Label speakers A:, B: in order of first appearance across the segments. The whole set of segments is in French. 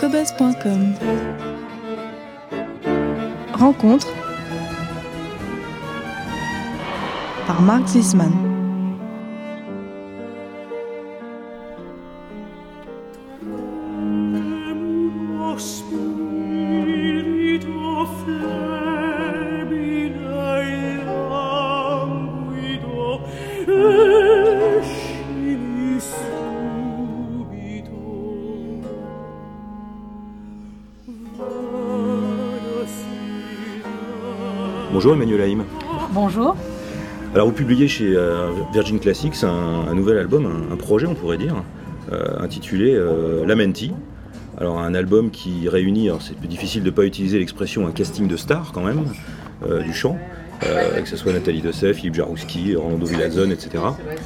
A: cobuzz.com. Rencontre par Marc Zisman.
B: Bonjour Emmanuel Haïm.
C: Bonjour.
B: Alors vous publiez chez Virgin Classics un nouvel album, un projet on pourrait dire, intitulé Lamenti. Alors un album qui réunit, alors c'est plus difficile de ne pas utiliser l'expression un casting de stars quand même, du chant, que ce soit Nathalie Dessay, Philippe Jarouski, Rolando Villazone, etc.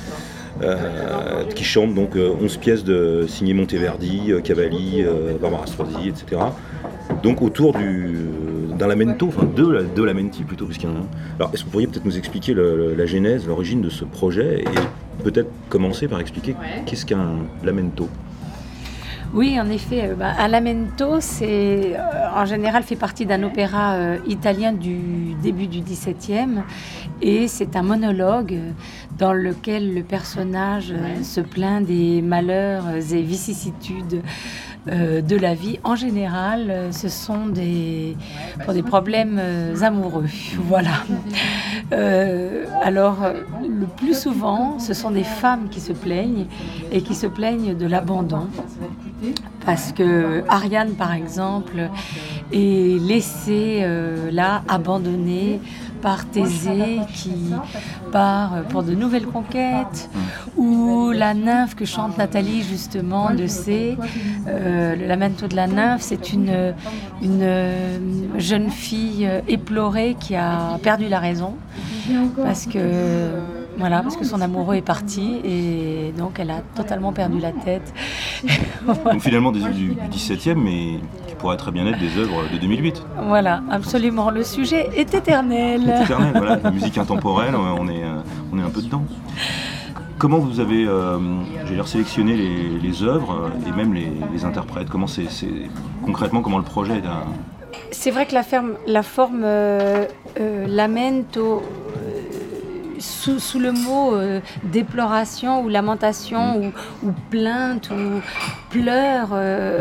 B: Qui chantent donc 11 pièces signées Monteverdi, Cavalli, Barbara Strozzi, etc. Donc autour d'un lamento, enfin de lamenti plutôt, puisqu'il y en a un. Alors est-ce que vous pourriez peut-être nous expliquer la genèse, l'origine de ce projet, et peut-être commencer par expliquer qu'est-ce qu'un lamento ?
C: Oui, en effet, un lamento, c'est en général fait partie d'un opéra italien du début du XVIIe, et c'est un monologue dans lequel le personnage se plaint des malheurs et vicissitudes de la vie. En général, ce sont pour des problèmes amoureux. Voilà. Alors, le plus souvent, ce sont des femmes qui se plaignent et qui se plaignent de l'abandon. Parce que Ariane, par exemple, est laissée là, abandonnée par Thésée qui part pour de nouvelles conquêtes, ou la nymphe que chante Nathalie justement de le lamento de la nymphe, c'est une jeune fille éplorée qui a perdu la raison parce que son amoureux est parti et donc elle a totalement perdu la tête.
B: Donc finalement des œuvres du XVIIe, mais qui pourraient très bien être des œuvres de 2008.
C: Voilà, absolument. Le sujet est éternel.
B: C'est éternel, voilà. La musique intemporelle, on est un peu dedans. Comment vous avez sélectionné les œuvres et même les interprètes ? Concrètement, comment le projet est
C: C'est vrai que la forme lamento, sous le mot déploration ou lamentation ou plainte ou pleurs,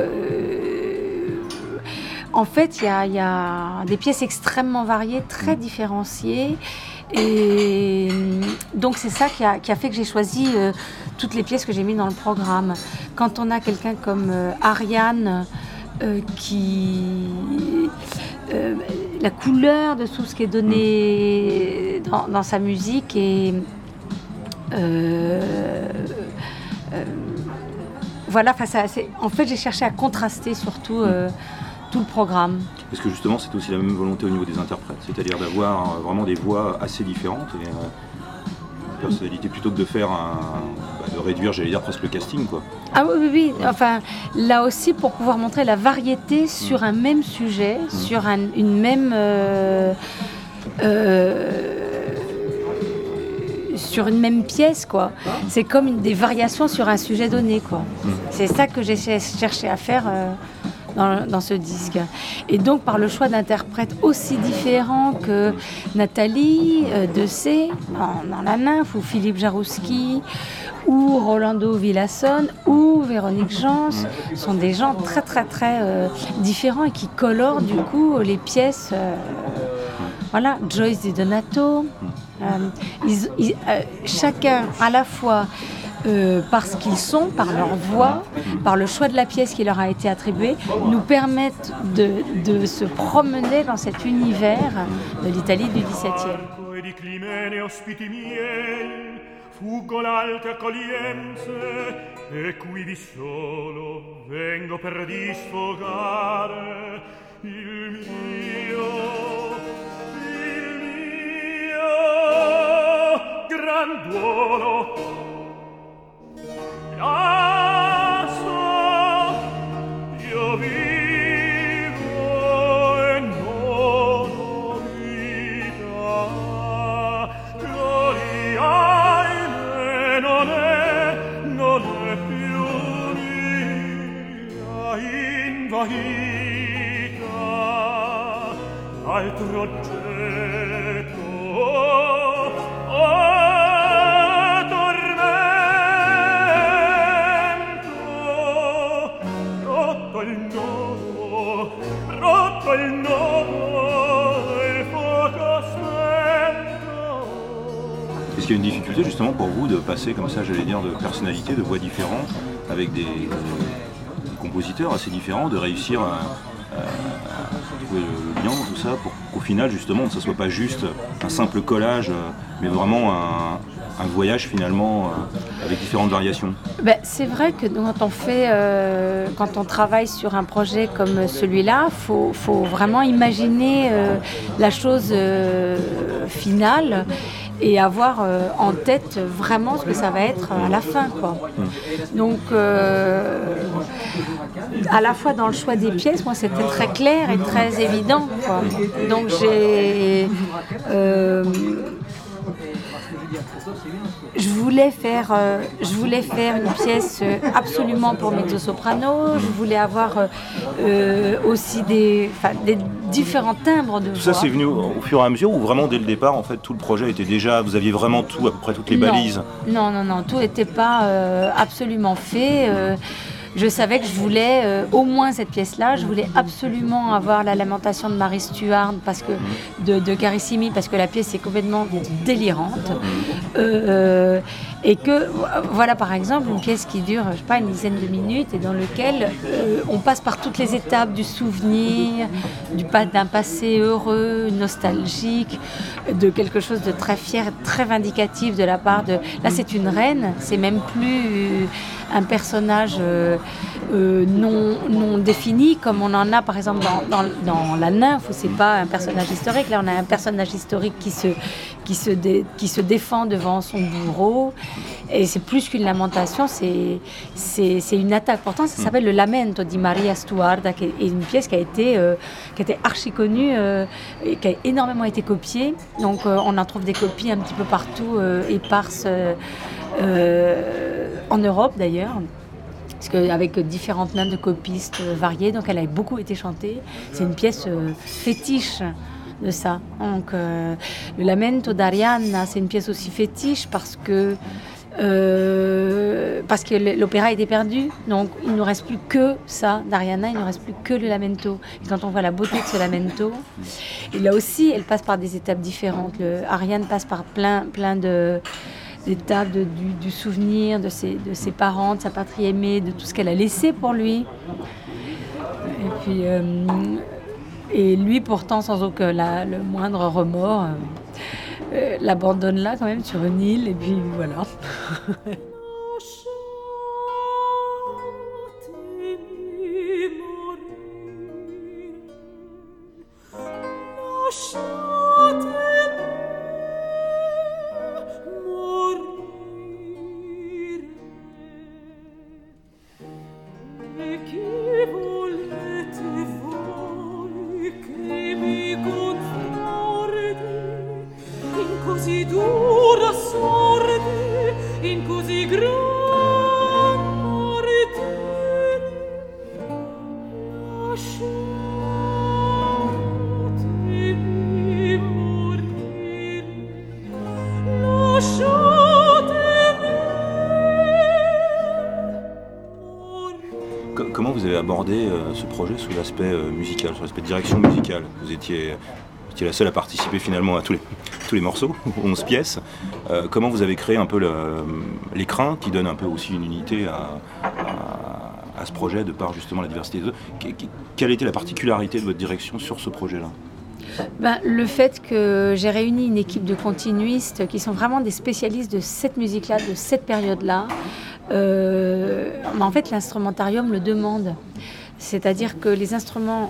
C: en fait il y a des pièces extrêmement variées, très différenciées, et donc c'est ça qui a fait que j'ai choisi toutes les pièces que j'ai mises dans le programme. Quand on a quelqu'un comme Ariane la couleur de tout ce qui est donné dans sa musique, et voilà, en fait j'ai cherché à contraster surtout tout le programme.
B: Parce que justement c'est aussi la même volonté au niveau des interprètes, c'est-à-dire d'avoir vraiment des voix assez différentes et une personnalité, plutôt que de faire de réduire, j'allais dire, presque le casting, quoi.
C: Ah oui. Enfin, là aussi, pour pouvoir montrer la variété sur un même sujet, sur une même sur une même pièce, quoi. C'est comme des variations sur un sujet donné, quoi. C'est ça que j'ai cherché à faire dans ce disque. Et donc, par le choix d'interprètes aussi différents que Nathalie Dessay dans La Nymphe, ou Philippe Jarouski, ou Rolando Villazone, ou Véronique Jans, sont des gens très très très différents et qui colorent du coup les pièces. Voilà, Joyce Di Donato, chacun à la fois parce qu'ils sont, par leur voix, par le choix de la pièce qui leur a été attribuée, nous permettent de se promener dans cet univers de l'Italie du XVIIe.
D: Fuggo l'alte accoglienze e quivi solo vengo per disfogare il mio gran duolo. Io vivo e non ho vita, gloria non è più mia. invaghita altro oggetto tormento rotto il nodo il fuoco spento.
B: Est-ce qu'il y a une difficulté justement pour vous de passer comme ça, j'allais dire, de personnalités, de voix différentes, avec des compositeurs assez différents, de réussir à trouver le lien, tout ça, pour qu'au final justement que ce ne soit pas juste un simple collage, mais vraiment un voyage finalement avec différentes variations?
C: C'est vrai que quand on travaille sur un projet comme celui-là, faut vraiment imaginer la chose finale et avoir en tête vraiment ce que ça va être à la fin, quoi. Donc, à la fois dans le choix des pièces, moi c'était très clair et très évident, quoi. Donc je voulais faire une pièce absolument pour mezzo-soprano. Je voulais avoir aussi des différents timbres de voix.
B: Tout ça, c'est venu au fur et à mesure ou vraiment dès le départ, en fait, tout le projet était déjà, vous aviez vraiment tout, à peu près toutes les balises?
C: Non, tout n'était pas absolument fait. Je savais que je voulais au moins cette pièce-là. Je voulais absolument avoir la lamentation de Marie Stuart de Carissimi, parce que la pièce est complètement délirante. Et que, voilà par exemple, une pièce qui dure, je sais pas, une dizaine de minutes et dans laquelle on passe par toutes les étapes du souvenir, d'un passé heureux, nostalgique, de quelque chose de très fier, très vindicatif de la part de... Là, c'est une reine, c'est même plus un personnage non défini, comme on en a par exemple dans La Nymphe, où c'est pas un personnage historique. Là, on a un personnage historique qui se défend devant son bourreau, et c'est plus qu'une lamentation, c'est une attaque. Pourtant, ça s'appelle le Lamento di Maria Stuarda, qui est une pièce qui a été archi connue et qui a énormément été copiée. Donc, on en trouve des copies un petit peu partout, éparses en Europe d'ailleurs. Parce qu'avec différentes mains de copistes variées, donc elle a beaucoup été chantée. C'est une pièce fétiche de ça. Donc le Lamento d'Arianna, c'est une pièce aussi fétiche parce que l'opéra était perdu. Donc il ne nous reste plus que ça d'Arianna, il ne nous reste plus que le Lamento. Et quand on voit la beauté de ce Lamento, et là aussi, elle passe par des étapes différentes. Ariane passe par plein d'étapes du souvenir de ses parents, de sa patrie aimée, de tout ce qu'elle a laissé pour lui. Et puis, et lui, pourtant, sans aucun le moindre remords, l'abandonne là quand même sur une île, et puis voilà.
B: Comment vous avez abordé ce projet sous l'aspect musical, sur l'aspect de direction musicale? Vous étiez la seule à participer finalement à tous les morceaux, 11 pièces. Comment vous avez créé un peu l'écrin qui donne un peu aussi une unité à ce projet de par justement la diversité des œuvres? Quelle était la particularité de votre direction sur ce projet-là?
C: Le fait que j'ai réuni une équipe de continuistes qui sont vraiment des spécialistes de cette musique-là, de cette période-là. En fait, l'instrumentarium le demande. C'est-à-dire que les instruments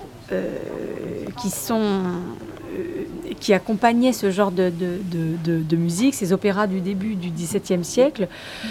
C: qui accompagnaient ce genre de musique, ces opéras du début du XVIIe siècle,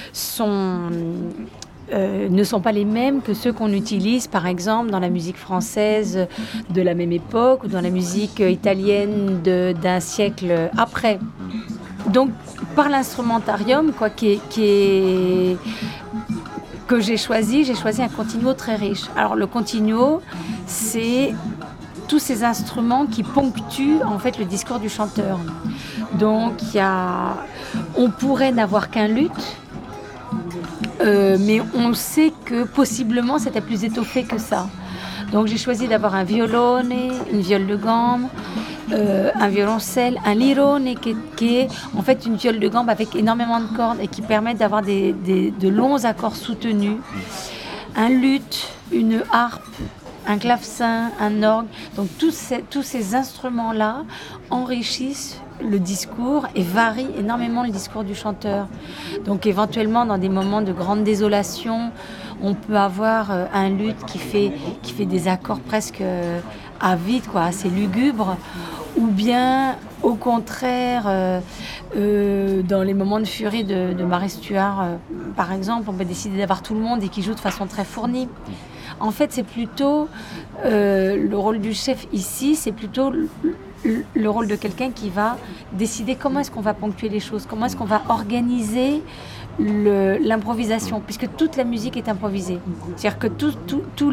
C: ne sont pas les mêmes que ceux qu'on utilise par exemple dans la musique française de la même époque ou dans la musique italienne d'un siècle après. Donc par l'instrumentarium, qui est que j'ai choisi un continuo très riche. Alors le continuo, c'est tous ces instruments qui ponctuent en fait le discours du chanteur. Donc on pourrait n'avoir qu'un luth, mais on sait que possiblement c'était plus étoffé que ça. Donc j'ai choisi d'avoir un violone, une viole de gambe, un violoncelle, un lirone qui est en fait une viole de gambe avec énormément de cordes et qui permet d'avoir de longs accords soutenus, un luth, une harpe, un clavecin, un orgue. Donc tous ces instruments-là enrichissent le discours et varient énormément le discours du chanteur. Donc éventuellement dans des moments de grande désolation, on peut avoir un luth qui fait des accords presque à vide, assez lugubres, ou bien au contraire dans les moments de furie de Marie Stuart par exemple, on peut décider d'avoir tout le monde et qui joue de façon très fournie. En fait, c'est plutôt le rôle du chef ici, c'est plutôt le rôle de quelqu'un qui va décider comment est-ce qu'on va ponctuer les choses, comment est-ce qu'on va organiser l'improvisation, puisque toute la musique est improvisée. C'est-à-dire que tous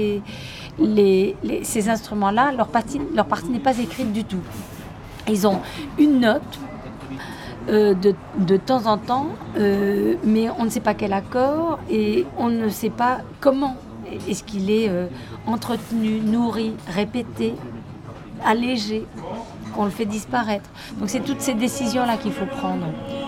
C: ces instruments-là, leur partie n'est pas écrite du tout. Ils ont une note de temps en temps, mais on ne sait pas quel accord et on ne sait pas comment est-ce qu'il est entretenu, nourri, répété, allégé, qu'on le fait disparaître. Donc c'est toutes ces décisions-là qu'il faut prendre.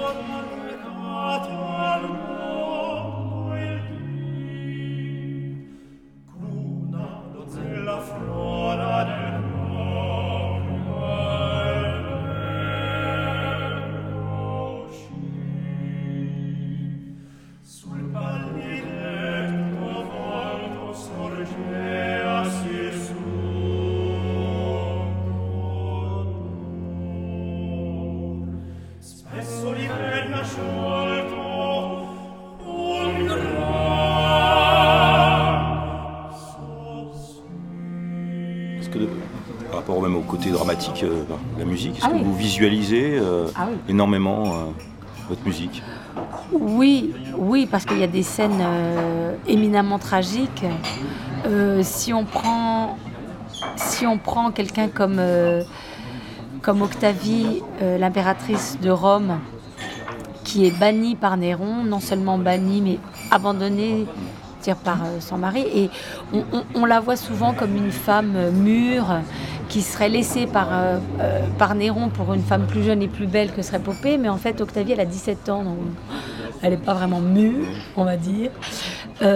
B: Par rapport même au côté dramatique de la musique, est-ce que vous visualisez énormément votre musique ?
C: Oui, parce qu'il y a des scènes éminemment tragiques. Si on prend quelqu'un comme Octavie, l'impératrice de Rome, qui est bannie par Néron, non seulement bannie, mais abandonnée par son mari, et on la voit souvent comme une femme mûre qui serait laissée par Néron pour une femme plus jeune et plus belle que serait Poppée, mais en fait Octavie elle a 17 ans, donc elle n'est pas vraiment mûre, on va dire, et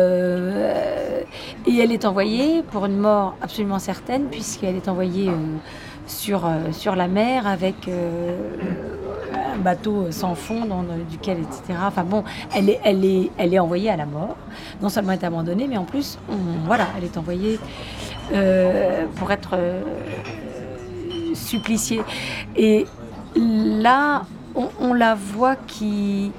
C: elle est envoyée pour une mort absolument certaine, puisqu'elle est envoyée sur la mer avec un bateau sans fond duquel, etc. Enfin bon, elle est envoyée à la mort. Non seulement elle est abandonnée, mais en plus, elle est envoyée pour être suppliciée. Et là, on la voit qui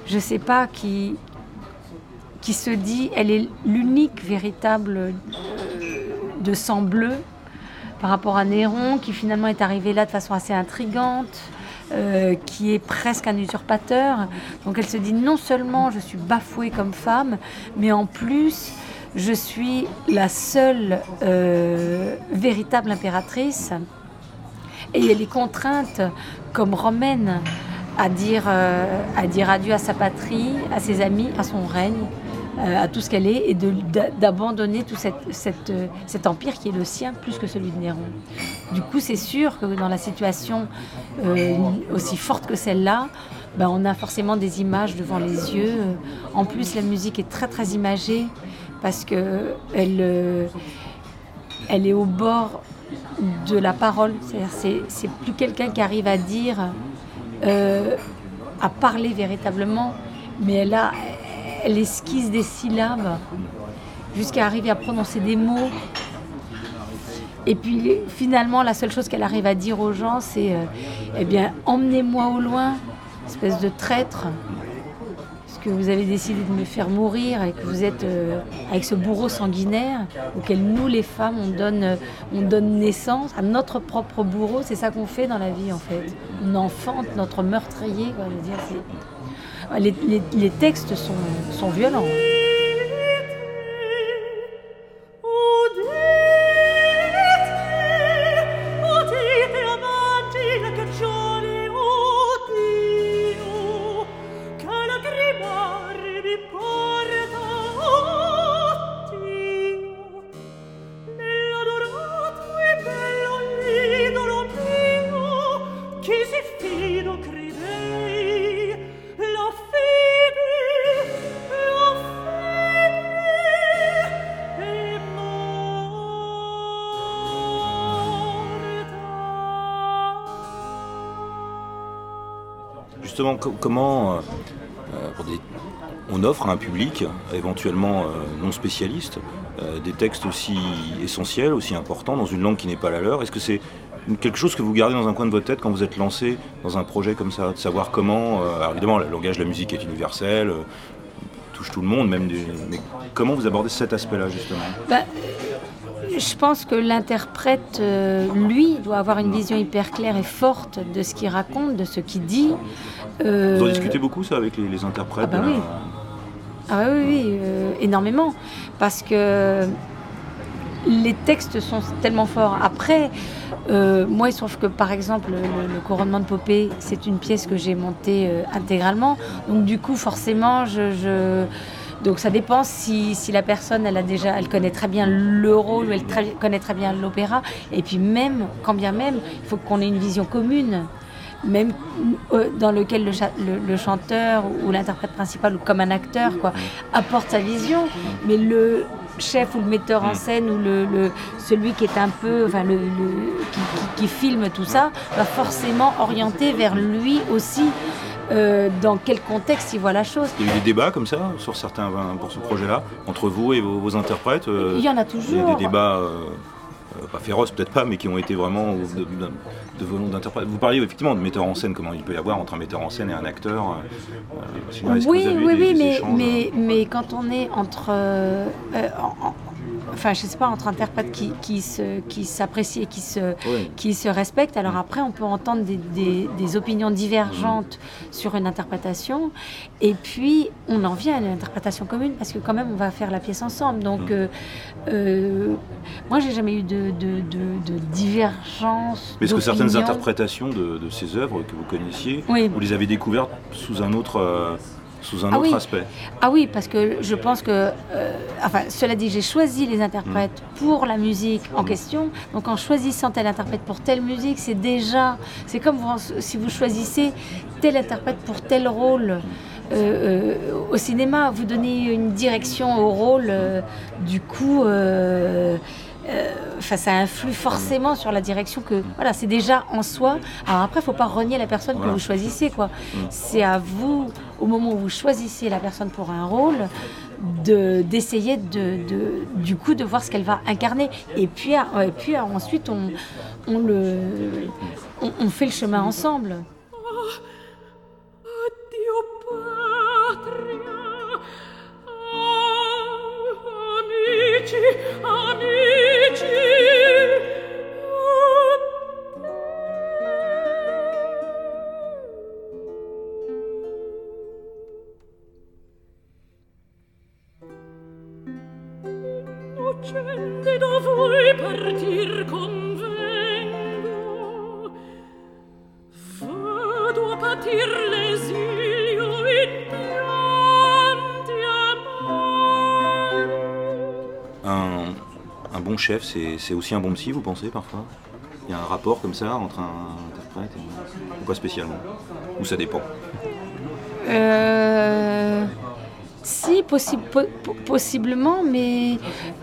C: se dit, elle est l'unique véritable de sang bleu par rapport à Néron, qui finalement est arrivé là de façon assez intrigante, qui est presque un usurpateur. Donc elle se dit, non seulement je suis bafouée comme femme, mais en plus je suis la seule véritable impératrice, et elle est contrainte comme romaine à dire adieu à sa patrie, à ses amis, à son règne, à tout ce qu'elle est, et d'abandonner tout cet empire qui est le sien plus que celui de Néron. Du coup, c'est sûr que dans la situation aussi forte que celle-là, on a forcément des images devant les yeux. En plus, la musique est très très imagée parce que elle est au bord de la parole. C'est-à-dire, c'est plus quelqu'un qui arrive à dire, à parler véritablement, mais elle esquisse des syllabes jusqu'à arriver à prononcer des mots. Et puis finalement, la seule chose qu'elle arrive à dire aux gens, c'est emmenez-moi au loin, espèce de traître, parce que vous avez décidé de me faire mourir et que vous êtes avec ce bourreau sanguinaire auquel nous, les femmes, on donne naissance à notre propre bourreau. C'est ça qu'on fait dans la vie, en fait. On enfante notre meurtrier, quoi. Je veux dire, les textes sont violents.
B: justement, comment on offre à un public, éventuellement non spécialiste, des textes aussi essentiels, aussi importants, dans une langue qui n'est pas la leur. Est-ce que c'est quelque chose que vous gardez dans un coin de votre tête quand vous êtes lancé dans un projet comme ça, de savoir comment, alors évidemment le langage de la musique est universel, touche tout le monde, mais comment vous abordez cet aspect-là justement?
C: Je pense que l'interprète, lui, doit avoir une vision hyper claire et forte de ce qu'il raconte, de ce qu'il dit.
B: Vous en discutez beaucoup ça avec les interprètes?
C: Oui. Oui, énormément. Parce que les textes sont tellement forts. Après, moi, il se trouve que, par exemple, le Couronnement de Popée, c'est une pièce que j'ai montée intégralement. Donc, du coup, forcément, donc, ça dépend si la personne, elle connaît très bien le rôle, ou elle connaît très bien l'opéra. Et puis, quand bien même, il faut qu'on ait une vision commune. Même dans lequel le chanteur ou l'interprète principal, ou comme un acteur, apporte sa vision. Mais le chef ou le metteur en scène ou celui qui est un peu, qui filme tout ça, va forcément orienter vers lui aussi dans quel contexte il voit la chose.
B: Il y a eu des débats comme ça sur certains pour ce projet-là entre vous et vos interprètes.
C: Il y en a toujours.
B: Il y a des débats. Pas féroces peut-être pas, mais qui ont été vraiment de volonté d'interprète. Vous parliez effectivement de metteur en scène, comment il peut y avoir entre un metteur en scène et un acteur.
C: Mais quand on est entre entre interprètes qui s'apprécient et qui se respectent, alors après on peut entendre des opinions divergentes sur une interprétation, et puis on en vient à une interprétation commune, parce que quand même on va faire la pièce ensemble. Donc moi j'ai jamais eu de divergence.
B: Mais est-ce que certaines interprétations de ces œuvres que vous connaissiez, vous les avez découvertes sous un autre aspect?
C: Ah oui, parce que je pense que, cela dit, j'ai choisi les interprètes pour la musique en question. Donc en choisissant tel interprète pour telle musique, c'est comme si vous choisissez tel interprète pour tel rôle. Au cinéma, vous donnez une direction au rôle, du coup... ça influe forcément sur la direction c'est déjà en soi. Alors après, il ne faut pas renier la personne que vous choisissez, C'est à vous, au moment où vous choisissez la personne pour un rôle, d'essayer du coup de voir ce qu'elle va incarner. Et puis ensuite, on fait le chemin ensemble.
D: Amici, innocente da voi partir convengo, vado a patir l'esilio in pianti amari.
B: Un bon chef, c'est aussi un bon psy, vous pensez, parfois? Il y a un rapport comme ça entre un interprète ou pas spécialement? Ou ça dépend?
C: Si, possiblement, mais...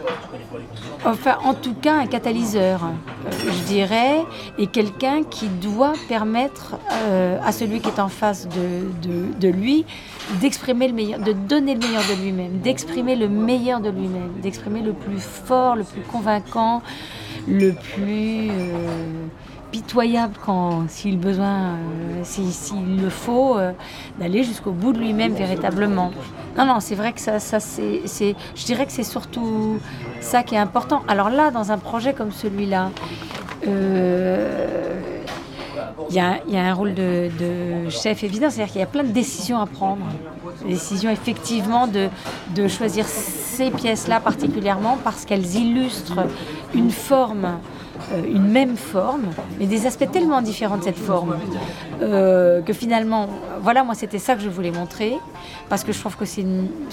C: en tout cas, un catalyseur, je dirais, et quelqu'un qui doit permettre à celui qui est en face de lui d'exprimer le meilleur, de donner le meilleur de lui-même, d'exprimer le meilleur de lui-même, d'exprimer le plus fort, le plus convaincant, le plus pitoyable s'il le faut, d'aller jusqu'au bout de lui-même véritablement. Non, c'est vrai que ça je dirais que c'est surtout ça qui est important. Alors là, dans un projet comme celui-là, il y a un rôle de chef évident, c'est-à-dire qu'il y a plein de décisions à prendre. Des décisions effectivement de choisir ces pièces-là particulièrement parce qu'elles illustrent une forme, une même forme, mais des aspects tellement différents de cette forme que finalement, moi c'était ça que je voulais montrer, parce que je trouve que c'est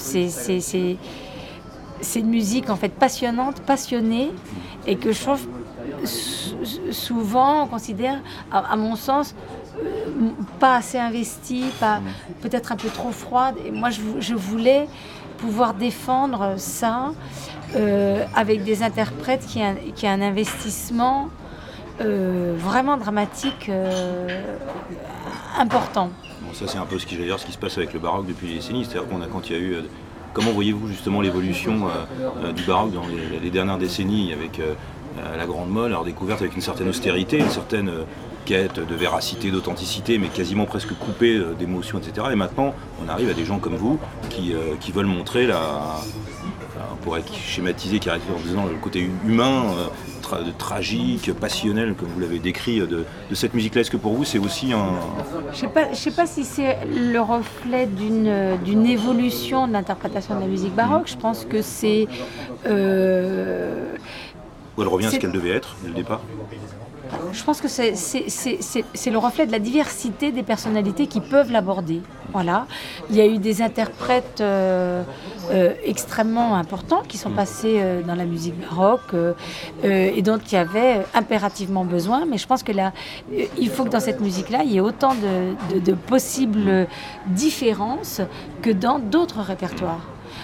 C: une musique en fait passionnante, passionnée, et que je trouve souvent on considère, à mon sens, pas assez investie, peut-être un peu trop froide. Et moi je voulais pouvoir défendre ça avec des interprètes qui a un investissement vraiment dramatique important.
B: Bon, ça c'est un peu ce qui se passe avec le baroque depuis des décennies, c'est-à-dire quand il y a eu... comment voyez-vous justement l'évolution du baroque dans les dernières décennies avec la Grande Molle, alors découverte avec une certaine austérité, une certaine quête de véracité, d'authenticité, mais quasiment presque coupée d'émotion, etc. Et maintenant, on arrive à des gens comme vous qui veulent montrer on pourrait schématiser, caractériser en disant le côté humain, tragique, passionnel, comme vous l'avez décrit, de cette musique-là. Est-ce que pour vous, c'est aussi un...
C: Je sais pas si c'est le reflet d'une évolution de l'interprétation de la musique baroque. Je pense que c'est...
B: Ou elle revient à ce qu'elle devait être dès le départ?
C: Je pense que c'est le reflet de la diversité des personnalités qui peuvent l'aborder. Voilà. Il y a eu des interprètes extrêmement importants qui sont passés dans la musique baroque et dont il y avait impérativement besoin. Mais je pense que là, il faut que dans cette musique-là, il y ait autant de possibles différences que dans d'autres répertoires.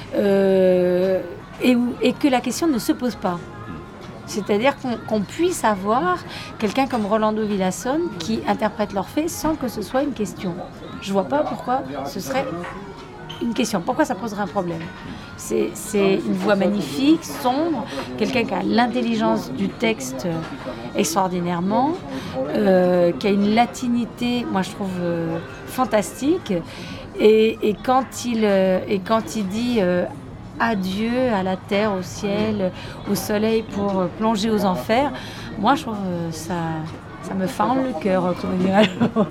C: Et que la question ne se pose pas. C'est-à-dire qu'on puisse avoir quelqu'un comme Rolando Villazón qui interprète l'Orphée sans que ce soit une question. Je ne vois pas pourquoi ce serait une question. Pourquoi ça poserait un problème? C'est une voix magnifique, sombre, quelqu'un qui a l'intelligence du texte extraordinairement, qui a une latinité, moi je trouve fantastique. Et quand il dit... adieu à la terre, au ciel, au soleil pour plonger aux enfers. Moi, je trouve ça me fend le cœur, comme dirait.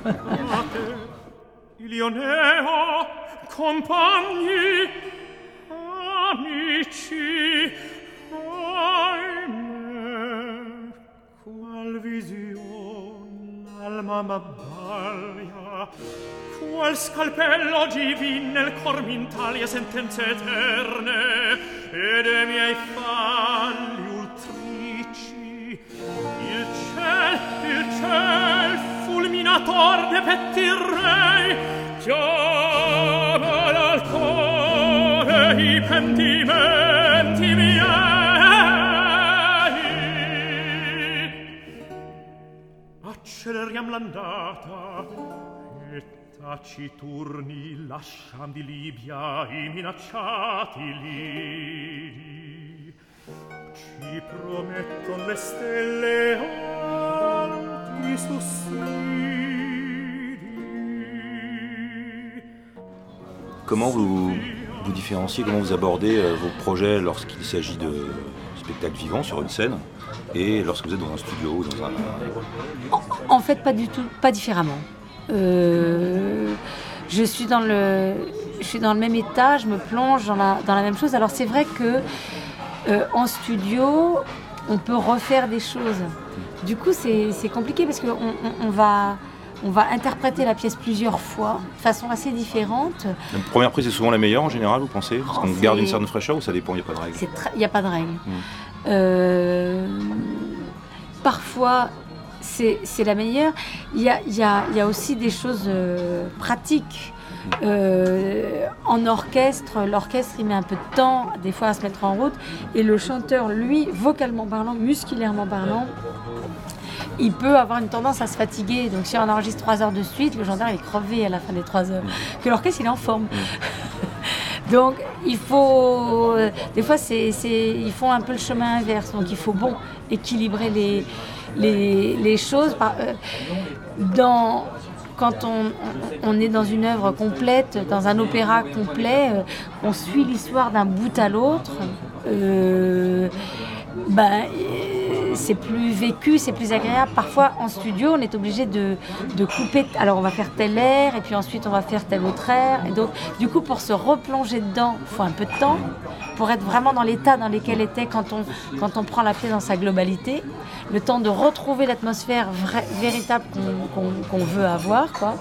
D: Ilioneo, compagni, amici, ahimè, qual vision alma m'abbaglia, qual scalpello divin nel cor m'intaglia sentenze eterne, e de miei falli ultrici. Il ciel fulminator de pettirei, chiama al core i pentimenti miei. Acceleriam l'andata, e taciturni lasciam di Libia i minacciati lidi. Ci prometton le stelle alti sussidi.
B: Comment vous différenciez, comment vous abordez vos projets lorsqu'il s'agit de spectacles vivants sur une scène et lorsque vous êtes dans un studio ou dans un...
C: En fait, pas du tout, pas différemment. Je suis dans le même état, je me plonge dans la même chose. Alors c'est vrai que en studio, on peut refaire des choses. Du coup, c'est compliqué parce qu'on va interpréter la pièce plusieurs fois, de façon assez différente.
B: La première prise est souvent la meilleure en général, vous pensez? Parce qu'on garde une certaine fraîcheur ou ça dépend, il n'y a pas de règle?
C: Il n'y a pas de règle. Parfois, c'est la meilleure. Il y a aussi des choses pratiques. En orchestre, l'orchestre il met un peu de temps des fois à se mettre en route et le chanteur, lui, vocalement parlant, musculairement parlant, il peut avoir une tendance à se fatiguer. Donc si on enregistre 3 heures de suite, le chanteur est crevé à la fin des 3 heures. Que l'orchestre il est en forme. Donc il faut... Des fois ils font un peu le chemin inverse. Donc il faut équilibrer les choses. Quand on est dans une œuvre complète, dans un opéra complet, on suit l'histoire d'un bout à l'autre, c'est plus vécu, c'est plus agréable. Parfois, en studio, on est obligé de couper. Alors, on va faire tel air, et puis ensuite, on va faire tel autre air. Et donc, du coup, pour se replonger dedans, il faut un peu de temps, pour être vraiment dans l'état dans lequel était quand on prend la pièce dans sa globalité. Le temps de retrouver l'atmosphère véritable qu'on veut avoir, quoi.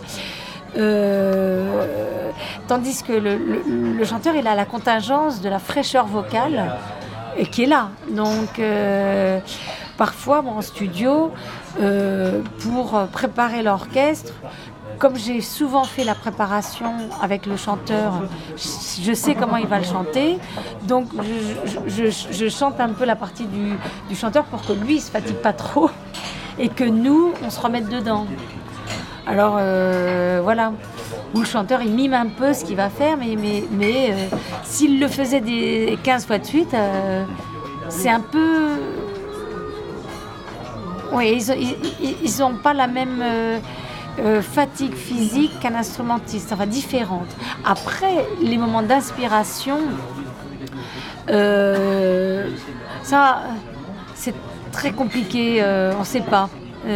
C: Tandis que le chanteur, il a la contingence de la fraîcheur vocale qui est là. Donc, parfois, en studio, pour préparer l'orchestre, comme j'ai souvent fait la préparation avec le chanteur, je sais comment il va le chanter, donc je chante un peu la partie du chanteur pour que lui ne se fatigue pas trop et que nous, on se remette dedans. Alors, voilà. où le chanteur il mime un peu ce qu'il va faire, mais s'il le faisait des 15 fois de suite, c'est un peu... Oui, ils n'ont pas la même fatigue physique qu'un instrumentiste, enfin différente. Après, les moments d'inspiration, ça, c'est très compliqué, on ne sait pas.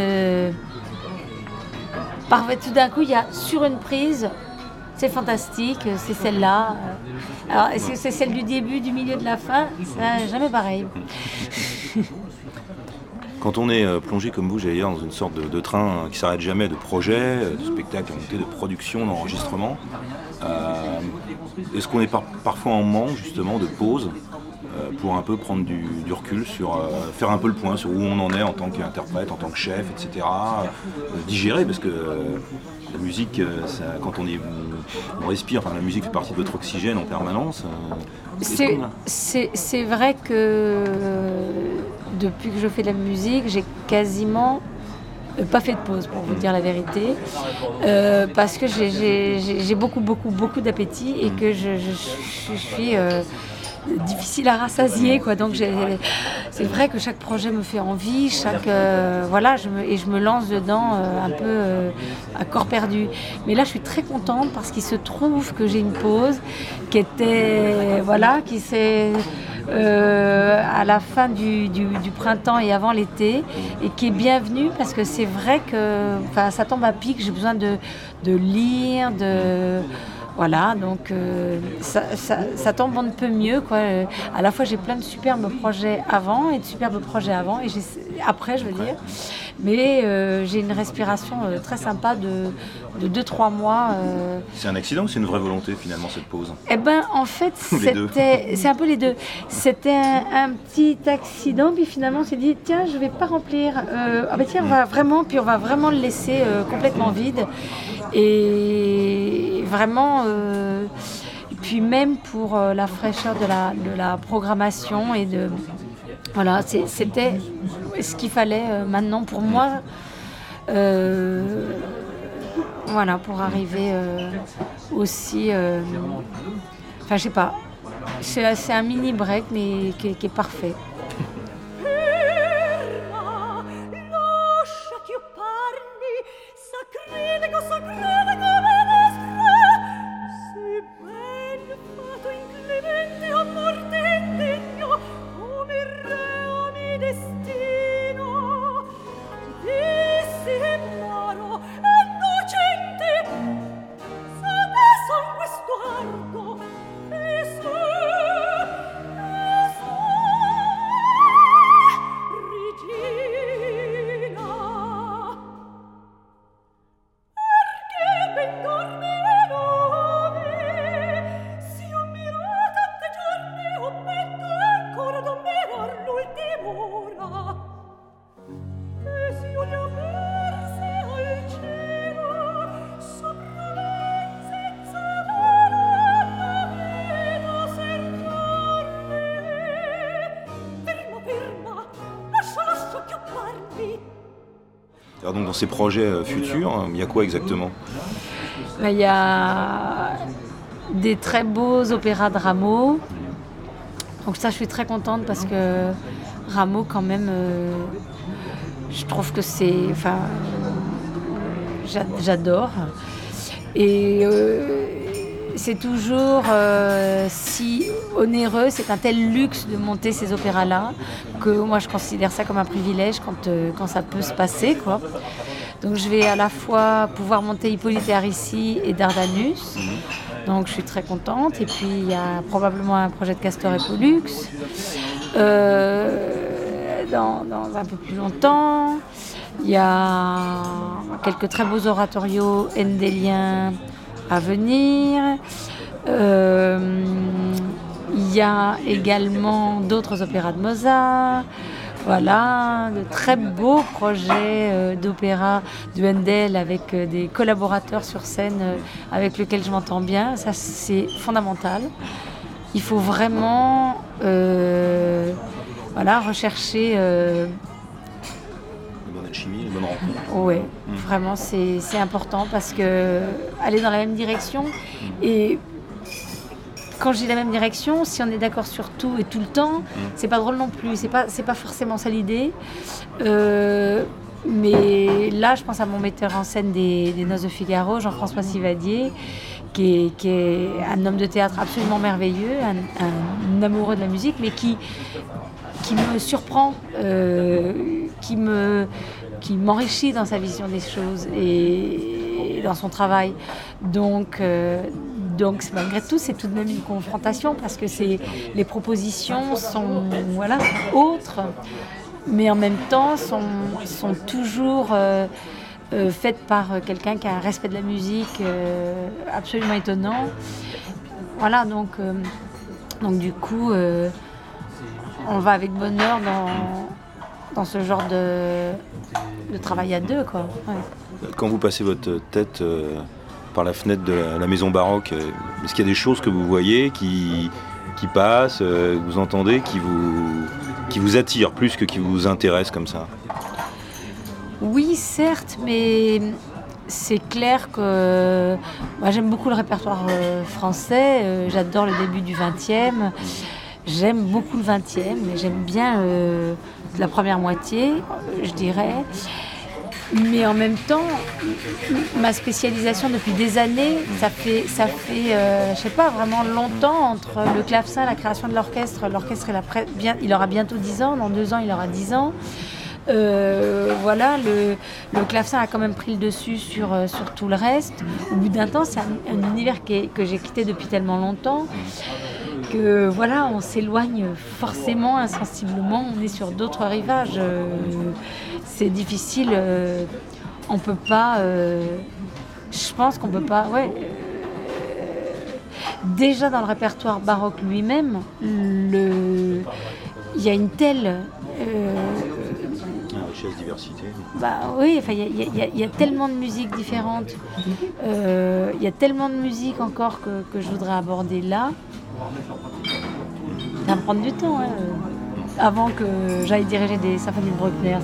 C: Tout d'un coup, il y a sur une prise, c'est fantastique, c'est celle-là. Alors, est-ce que c'est celle du début, du milieu, de la fin? C'est jamais pareil.
B: Quand on est plongé comme vous, j'allais dire, dans une sorte de train qui s'arrête jamais, de projets, de spectacles à monter, de production, d'enregistrement, est-ce qu'on est parfois en manque justement de pause pour un peu prendre du recul sur faire un peu le point sur où on en est en tant qu'interprète, en tant que chef, etc. Digérer, parce que la musique, quand on respire, enfin, la musique fait partie de votre oxygène en permanence.
C: C'est vrai que depuis que je fais de la musique, j'ai quasiment pas fait de pause, pour vous dire la vérité, parce que j'ai beaucoup d'appétit et que je suis difficile à rassasier, quoi. Donc c'est vrai que chaque projet me fait envie, je me lance dedans un peu à corps perdu. Mais là, je suis très contente parce qu'il se trouve que j'ai une pause qui s'est à la fin du printemps et avant l'été, et qui est bienvenue parce que c'est vrai que ça tombe à pic, j'ai besoin de lire, voilà, donc ça tombe un peu mieux, quoi. À la fois, j'ai plein de superbes projets avant et après, je veux dire. Mais j'ai une respiration très sympa de 2-3 mois.
B: C'est un accident ou c'est une vraie volonté, finalement, cette pause?
C: Eh bien, en fait, c'est un peu les deux. C'était un petit accident, puis finalement, on s'est dit, tiens, je ne vais pas remplir. On va vraiment le laisser complètement vide. Et vraiment, puis même pour la fraîcheur de la programmation et de... Voilà, c'était ce qu'il fallait maintenant pour moi, pour arriver aussi... je sais pas, c'est un mini break, mais qui est parfait.
B: Alors donc dans ces projets futurs, il y a quoi exactement?
C: Il y a des très beaux opéras de Rameau. Donc ça, je suis très contente parce que Rameau, quand même, je trouve que c'est... j'adore. Et c'est toujours si onéreux, c'est un tel luxe de monter ces opéras-là que moi je considère ça comme un privilège quand ça peut se passer, quoi. Donc je vais à la fois pouvoir monter Hippolyte et Aricie et Dardanus, donc je suis très contente. Et puis il y a probablement un projet de Castor et Pollux dans un peu plus longtemps. Il y a quelques très beaux oratorios endéliens à venir. Il y a également d'autres opéras de Mozart. Voilà, de très beaux projets d'opéra de Handel avec des collaborateurs sur scène avec lesquels je m'entends bien. Ça, c'est fondamental. Il faut vraiment rechercher
B: chimie, une bonne rencontre.
C: Oui, vraiment, c'est important parce que aller dans la même direction et quand je dis la même direction, si on est d'accord sur tout et tout le temps, c'est pas drôle non plus. C'est pas forcément ça l'idée. Mais là, je pense à mon metteur en scène des Noces de Figaro, Jean-François Sivadier, qui est un homme de théâtre absolument merveilleux, un amoureux de la musique, mais qui me surprend, qui m'enrichit dans sa vision des choses et dans son travail. Donc malgré tout, c'est tout de même une confrontation parce que les propositions sont autres, mais en même temps sont toujours faites par quelqu'un qui a un respect de la musique absolument étonnant. Voilà, donc du coup, on va avec bonheur dans ce genre de travail à deux, quoi. Ouais.
B: Quand vous passez votre tête par la fenêtre de la maison baroque, est-ce qu'il y a des choses que vous voyez qui passent, que vous entendez, qui vous attirent plus que qui vous intéressent comme ça?
C: Oui, certes, mais c'est clair que moi, j'aime beaucoup le répertoire français. J'adore le début du XXe. J'aime beaucoup le XXe, mais j'aime bien la première moitié, je dirais. Mais en même temps, ma spécialisation depuis des années, ça fait je sais pas, vraiment longtemps entre le clavecin, la création de l'orchestre. L'orchestre, il aura bientôt 10 ans, dans 2 ans, il aura 10 ans. Voilà, le clavecin a quand même pris le dessus sur tout le reste. Au bout d'un temps, c'est un univers que j'ai quitté depuis tellement longtemps que voilà, on s'éloigne forcément, insensiblement, on est sur d'autres rivages. C'est difficile, on peut pas. Je pense qu'on peut pas. Ouais. Déjà dans le répertoire baroque lui-même, il y a une telle
B: richesse, diversité.
C: Oui, enfin, il y a tellement de musiques différentes. Il y a tellement de musique encore que je voudrais aborder là. Ça va me prendre du temps, hein, avant que j'aille diriger des symphonies de Bruckner.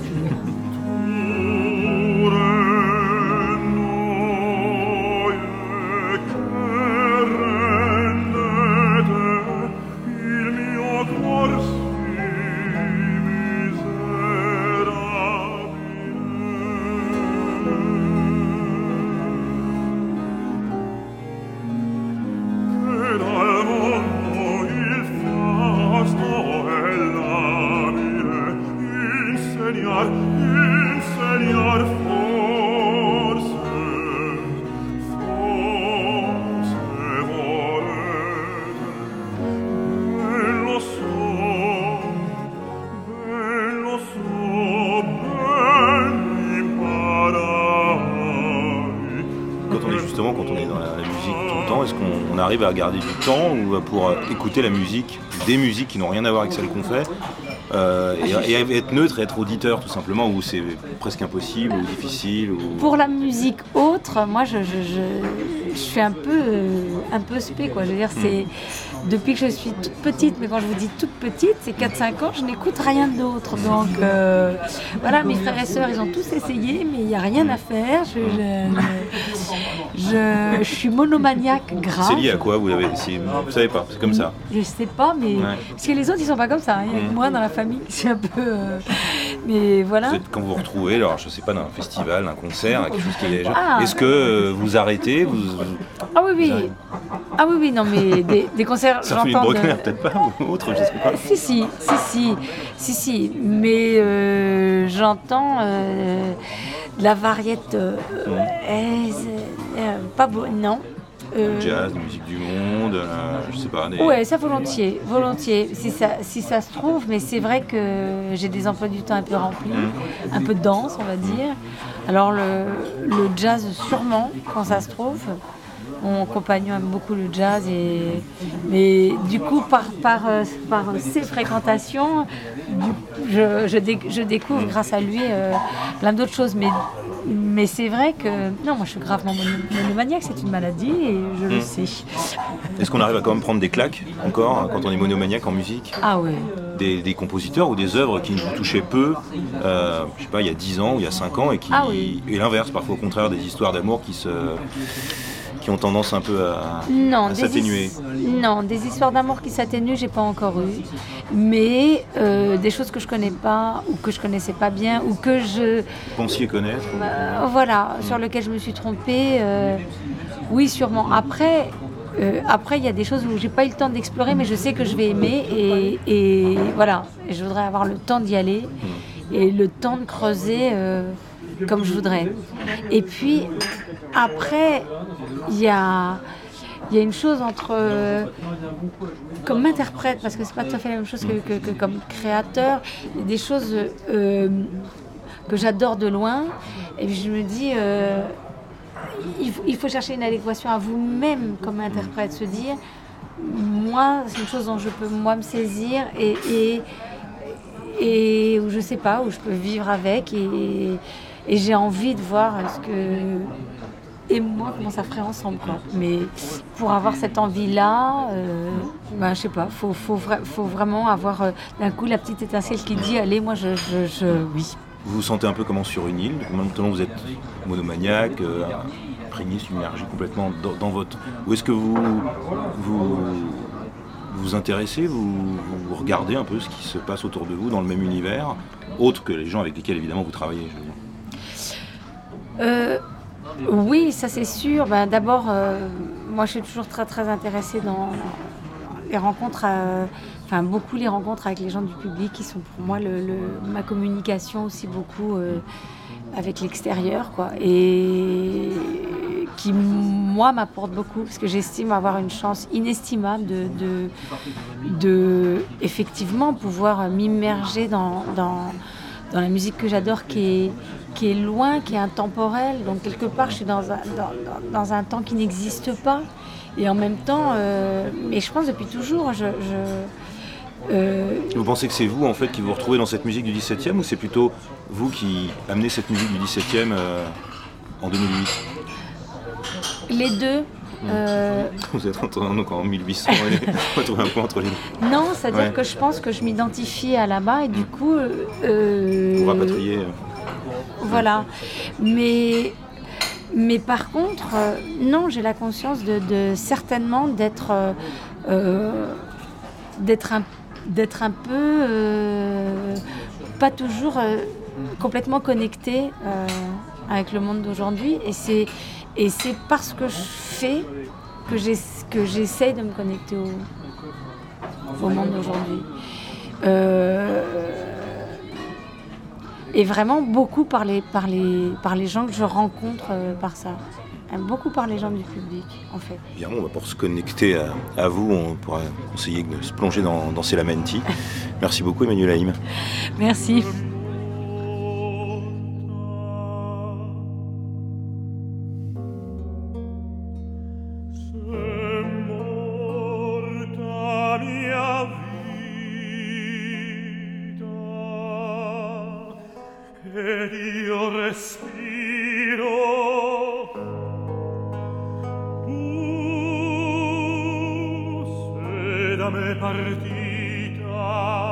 B: Arrive à garder du temps pour écouter la musique, des musiques qui n'ont rien à voir avec celles qu'on fait, et être neutre et être auditeur tout simplement, où c'est presque impossible ou difficile.
C: Pour la musique autre, moi je suis un peu spé, quoi. Je veux dire, c'est depuis que je suis toute petite, mais quand je vous dis toute petite, c'est 4-5 ans, je n'écoute rien d'autre. Donc voilà, mes frères et sœurs, ils ont tous essayé, mais il n'y a rien à faire. Je suis monomaniaque grave.
B: C'est lié à quoi? Vous savez pas, c'est comme ça.
C: Je sais pas, mais parce que les autres ils sont pas comme ça. Il y a moi dans la famille, c'est un peu. Mais voilà.
B: Vous êtes, quand vous vous retrouvez, alors je sais pas, dans un festival, un concert, quelque chose qui est déjà. Est-ce que vous arrêtez
C: Ah oui, oui. Ah oui, oui, non, mais des concerts.
B: Symphonie de Bruckner, peut-être pas, ou autre, je sais pas.
C: Si. Mais j'entends la variette. Pas beau, non.
B: Jazz, musique du monde, je sais pas.
C: Ouais, ça volontiers, si ça se trouve, mais c'est vrai que j'ai des emplois du temps un peu remplis, un peu dense, on va dire. Alors le jazz sûrement, quand ça se trouve, Mon compagnon aime beaucoup le jazz mais du coup par ses fréquentations, je découvre grâce à lui plein d'autres choses. Mais c'est vrai que non, moi je suis gravement monomaniaque, c'est une maladie et je le sais.
B: Est-ce qu'on arrive à quand même prendre des claques encore quand on est monomaniaque en musique ?
C: Ah ouais.
B: Des compositeurs ou des œuvres qui nous touchaient peu, je sais pas, il y a 10 ans ou il y a 5 ans, et l'inverse, parfois au contraire, des histoires d'amour qui ont tendance un peu à s'atténuer.
C: Non, des histoires d'amour qui s'atténuent, j'ai pas encore eu. Mais des choses que je connais pas, ou que je connaissais pas bien, ou que je...
B: Pensiez connaître.
C: Sur lequel je me suis trompée. Oui, sûrement. Après, il y a des choses où j'ai pas eu le temps d'explorer, mais je sais que je vais aimer. Et voilà. Et je voudrais avoir le temps d'y aller. Et le temps de creuser comme je voudrais. Et puis, après, il y a une chose entre comme interprète, parce que c'est pas tout à fait la même chose que comme créateur, il y a des choses que j'adore de loin, et puis je me dis il faut chercher une adéquation à vous-même comme interprète, se dire moi c'est une chose dont je peux moi me saisir et où je sais pas, où je peux vivre avec et j'ai envie de voir ce que et moi comment ça ferait ensemble quoi. Mais pour avoir cette envie-là, je sais pas, faut vraiment avoir d'un coup la petite étincelle qui dit allez moi je oui.
B: Vous vous sentez un peu comme sur une île, maintenant vous êtes monomaniaque, imprégné, submergé complètement dans votre... Où est-ce que vous intéressez, vous regardez un peu ce qui se passe autour de vous dans le même univers, autre que les gens avec lesquels évidemment vous travaillez, je veux dire.
C: Oui, ça c'est sûr. D'abord, moi je suis toujours très très intéressée dans les rencontres, beaucoup les rencontres avec les gens du public qui sont pour moi ma communication aussi beaucoup avec l'extérieur, quoi. Et qui moi m'apporte beaucoup parce que j'estime avoir une chance inestimable de effectivement pouvoir m'immerger dans la musique que j'adore qui est loin, qui est intemporelle. Donc quelque part, je suis dans un temps qui n'existe pas. Et en même temps, mais je pense depuis toujours,
B: Vous pensez que c'est vous en fait qui vous retrouvez dans cette musique du 17e ou c'est plutôt vous qui amenez cette musique du 17e en 2008 ?
C: Les deux.
B: Vous êtes donc en 1800 et on va trouver un point entre les deux.
C: Non, c'est-à-dire que je pense que je m'identifie à là-bas et du coup...
B: Vous rapatriez.
C: Voilà. Mais par contre, non, j'ai la conscience de certainement d'être un peu pas toujours complètement connectée avec le monde d'aujourd'hui et c'est parce que je fais que j'essaye de me connecter au monde d'aujourd'hui. Et vraiment beaucoup par les gens que je rencontre par ça. Beaucoup par les gens du public, en fait.
B: Bien, pour se connecter à vous, on pourra conseiller de se plonger dans ces lamenti. Merci beaucoup, Emmanuelle Haïm.
C: Merci.
D: Ed io respiro, tu sei da me partita,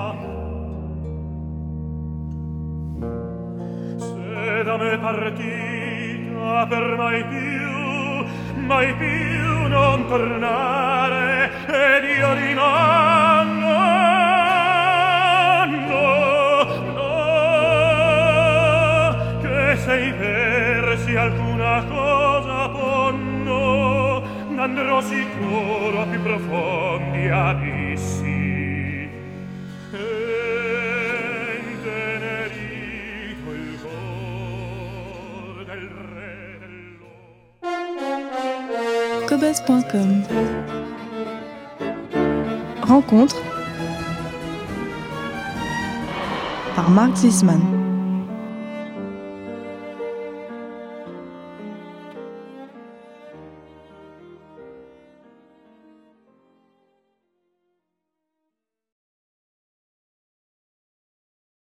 D: sei da me partita per mai più non tornare, ed io rimango. Sei persi alcuna cosa ponno, andrò sicuro a più profondi abissi. E intenerito il cor del re dell'oro.
A: Cobas.com. Rencontre par Marc Zisman.